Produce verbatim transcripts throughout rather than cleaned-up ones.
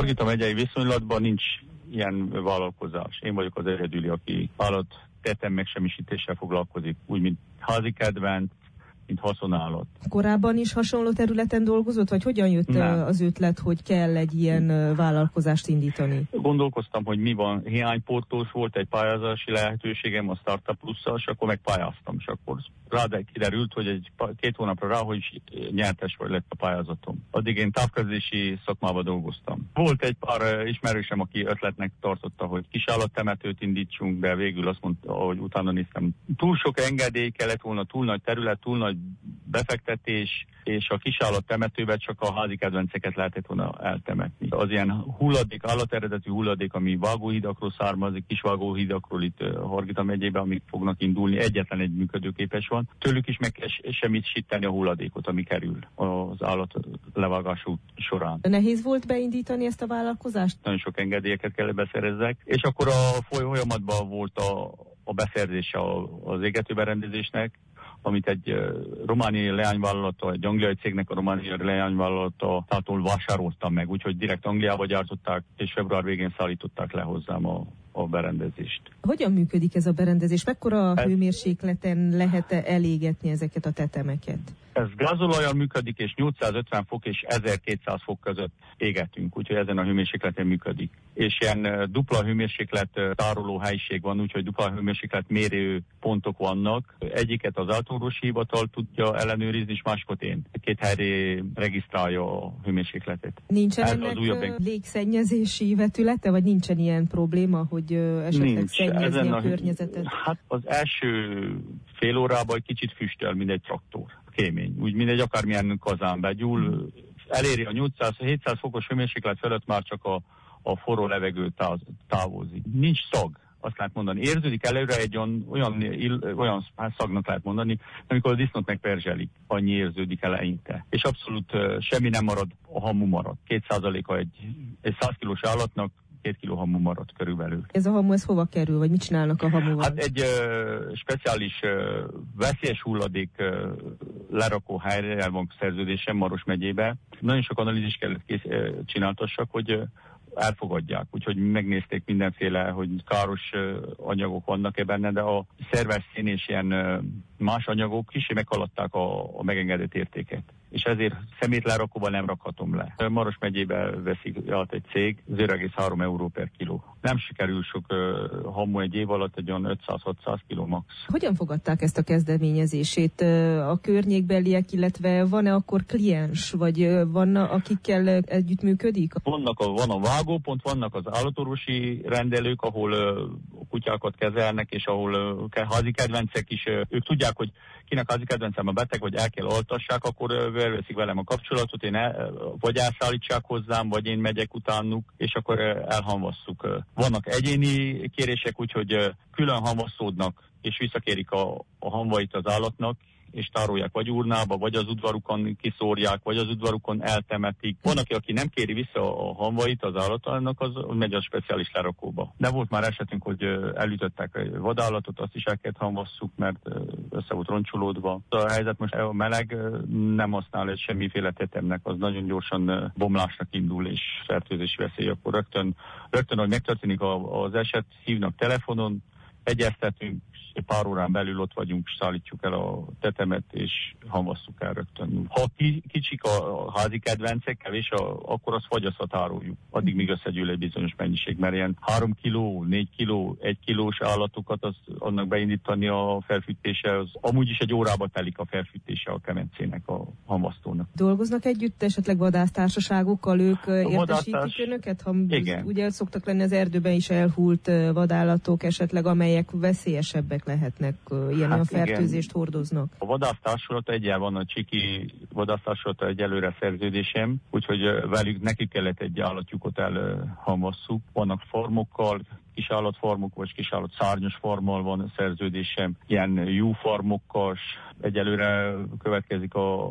Hargita megyei viszonylatban nincs ilyen vállalkozás. Én vagyok az egyedüli, aki állat tetem megsemmisítéssel foglalkozik, úgy, mint házi kedvenc, mint haszonállat. Korábban is hasonló területen dolgozott, vagy hogyan jött Nem. az ötlet, hogy kell egy ilyen vállalkozást indítani? Gondolkoztam, hogy mi van, hiánypótlós volt, egy pályázási lehetőségem a Startup Plusszal, és akkor megpályáztam, és akkor rá kiderült, hogy egy két hónapra rá, hogy nyertes vagy lett a pályázatom. Addig én távközlési szakmában dolgoztam. Volt egy pár ismerősem, aki ötletnek tartotta, hogy kisállattemetőt indítsunk, de végül azt mondta, hogy utána néztem, túl sok engedély kellett volna, túl nagy terület, túl nagy befektetés, és a kisállattemetőben csak a házi kedvenceket lehetett volna eltemetni. Az ilyen hulladék, állateredetű hulladék, ami vágóhídakról származik, kis vágóhídakról itt Hargita megyében, amik fognak indulni, egyetlen egy működőképes van. Tőlük is meg kell semmisíteni a hulladékot, ami kerül az állat levágás során. Nehéz volt beindítani ezt a vállalkozást? Nagyon sok engedélyeket kell beszerezzek, és akkor a folyamatban volt a, a beszerzése az égetőberendezésnek, amit egy romániai leányvállalata, egy angliai cégnek a romániai leányvállalata tától vásároltam meg, úgyhogy direkt Angliába gyártották, és február végén szállították le hozzám a, a berendezést. Hogyan működik ez a berendezés? Mekkora ez... hőmérsékleten lehet elégetni ezeket a tetemeket? Ez gázolajjal működik, és nyolcszázötven fok és ezerkétszáz fok között égetünk, úgyhogy ezen a hőmérsékleten működik. És ilyen dupla hőmérséklet tároló helyiség van, úgyhogy dupla hőmérséklet mérő pontok vannak. Egyiket az általánosi hivatal tudja ellenőrizni, és másikat én. Két helyre regisztrálja a hőmérsékletet. Nincsen ennek újabb... légszennyezési vetülete, vagy nincsen ilyen probléma, hogy esetleg Nincs. szennyezni ezen a, a környezetet? Hát az első fél órában egy kicsit füstöl, mint egy traktor. Kémény. Úgy mindegy, akármilyen kazánba gyúl, eléri a nyolcszáz-hétszáz fokos hőmérséklet felett már csak a, a forró levegő táv, távozik. Nincs szag, azt lehet mondani. Érződik előre egy olyan, olyan, olyan szagnak lehet mondani, amikor a disznót megperzselik, annyi érződik eleinte. És abszolút uh, semmi nem marad, a hamu marad. Két százaléka egy, egy száz kilós állatnak, két kiló hamu maradt körülbelül. Ez a hamu, ez hova kerül, vagy mit csinálnak a hamuval? Hát egy uh, speciális uh, veszélyes hulladék uh, lerakó helyre el van szerződésem Maros megyébe. Nagyon sok analízis kellett kész, uh, csináltassak, hogy uh, elfogadják. Úgyhogy megnézték mindenféle, hogy káros uh, anyagok vannak-e benne, de a szerves szín és ilyen uh, más anyagok kicsi meghaladták a, a megengedett értéket. És ezért szemétlerakóban nem rakhatom le. Maros megyébe veszik át egy cég, zéro egész három euró per kiló. Nem sikerül sok uh, hamu egy év alatt, egy olyan ötszáz-hatszáz kiló max. Hogyan fogadták ezt a kezdeményezését a környékbeliek, illetve van-e akkor kliens, vagy van, akikkel együttműködik? Vannak a, van a vágópont, vannak az állatorvosi rendelők, ahol uh, kutyákat kezelnek, és ahol uh, házi kedvencek is, uh, ők tudják, hogy kinek házi kedvencem a beteg, vagy el kell altassák, akkor uh, elveszik velem a kapcsolatot, én el, vagy elszállítsák hozzám, vagy én megyek utánuk, és akkor elhamvasszuk. Vannak egyéni kérések, úgyhogy külön hamvasszódnak, és visszakérik a, a hamvait az állatnak, és tárolják vagy urnába, vagy az udvarukon kiszórják, vagy az udvarukon eltemetik. Van, aki, aki nem kéri vissza a hamvait az állatának, az megy a speciális lerakóba. De volt már esetünk, hogy elütöttek egy vadállatot, azt is el kellett hamvasszuk, mert össze volt roncsolódva. A helyzet most a meleg nem használ egy semmiféle tetemnek, az nagyon gyorsan bomlásnak indul, és fertőzési veszély. Akkor rögtön, rögtön hogy megtörténik az eset, hívnak telefonon, egyeztetünk, pár órán belül ott vagyunk, szállítjuk el a tetemet, és hamvasszuk el rögtön. Ha ki, kicsik a, a házi kedvencek, kevés, a, akkor azt fagyasztva tároljuk. Addig még összegyűl egy bizonyos mennyiség, mert ilyen három kiló, négy kiló, egy kilós állatokat, az, annak beindítani a felfűtése, az amúgy is egy órába telik a felfűtése a kemencének, a hamvasztónak. Dolgoznak együtt esetleg vadásztársaságokkal, ők a értesítik vadásztárs... önöket? Ha Igen. Ugye szoktak lenni az erdőben is elhult vadállatok esetleg, amelyek veszélyesebbek lehetnek, ilyen hát a fertőzést igen. hordoznak. A vadásztársulata egyel van, a csiki vadásztársulata egyelőre szerződésem, úgyhogy velük nekik kellett egy állatjukot elhamvasszuk. Vannak farmokkal, kis állatfarmok, vagy kis állat szárnyas farmmal van szerződésem, ilyen jó farmokkal, egyelőre következik a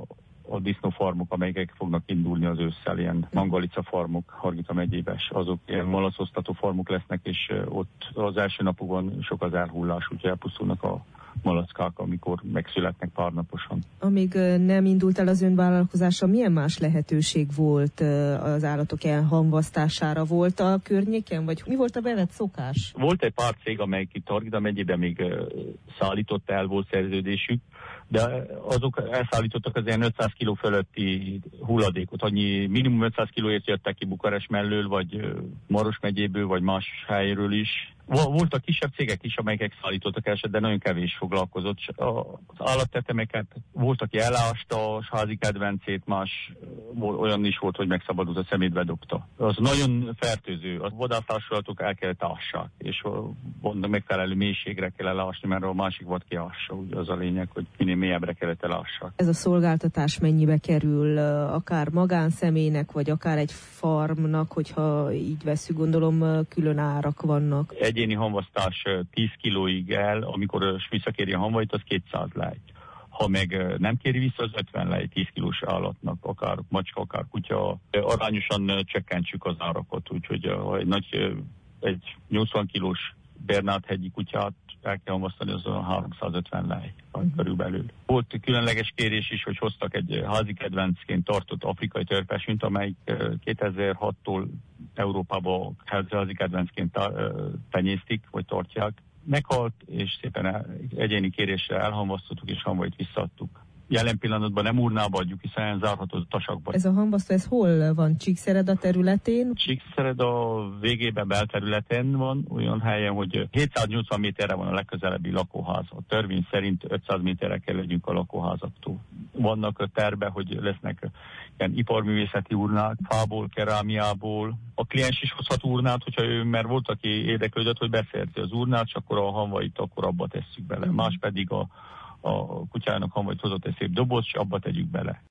a disznófarmok, amelyek fognak indulni az ősszel, ilyen mangalica farmok, Hargita megyébes, azok ilyen malacosztató farmok lesznek, és ott az első napokban sok az elhullás, úgyhogy elpusztulnak a malackák, amikor megszületnek pár naposan. Amíg nem indult el az önvállalkozása, milyen más lehetőség volt az állatok elhamvasztására? Volt a környéken, vagy mi volt a bevett szokás? Volt egy pár cég, amelyik itt Hargita megyében még szállított el, volt szerződésük, de azok elszállítottak az ilyen ötszáz kiló fölötti hulladékot. Annyi minimum ötszáz kilóért jöttek ki Bukarest mellől, vagy Maros megyéből, vagy más helyről is. Voltak kisebb cégek is, amelyek szállítottak el, de nagyon kevés foglalkozott. Az állattetemeket volt, aki elásta a házi kedvencét, más olyan is volt, hogy megszabadult a szemétbe dobta. Az nagyon fertőző. A vadásztársadalatok el kellett ássák, és megfelelő mélységre kell elásni, mert a másik vad kiássa. Úgy az a lényeg, hogy minél mélyebbre kellett elássák. Ez a szolgáltatás mennyibe kerül, akár magánszemélynek, vagy akár egy farmnak, hogyha így veszük, gondolom külön árak vannak. Egyéni hamvasztás tíz kilóig el, amikor visszakéri a hamvait, az kétszáz lej. Ha meg nem kéri vissza, az ötven lej tíz kilós állatnak, akár macska, akár kutya. Arányosan csökkentsük az árakat, úgyhogy ha egy nagy, egy nyolcvan kilós Bernát-hegyi kutyát el kell hamvasztani, az a háromszázötven lej uh-huh. körülbelül. Volt különleges kérés is, hogy hoztak egy házi kedvencként tartott afrikai törpesünt, amelyik kétezer-hattól Európában házi kedvencként tenyésztik, vagy tartják. Meghalt, és szépen egyéni kérésre elhamvasztottuk, és hamvait visszaadtuk. Jelen pillanatban nem urnába adjuk, hiszen zárható a tasakba. Ez a hamvasztó, ez hol van? Csíkszereda területén? Csíkszereda végében belterületen van, olyan helyen, hogy hétszáznyolcvan méterre van a legközelebbi lakóház. A törvény szerint ötszáz méterre kell legyünk a lakóházaktól. Vannak a terve, hogy lesznek ilyen iparművészeti urnák, fából, kerámiából. A kliens is hozhat urnát, hogyha ő, mert volt, aki érdeklődött, hogy beszerzi az urnát, és akkor a hamvait akkor abba tesszük bele. Más pedig a a kutyának hamvait hozott egy szép doboz, és abba tegyük bele.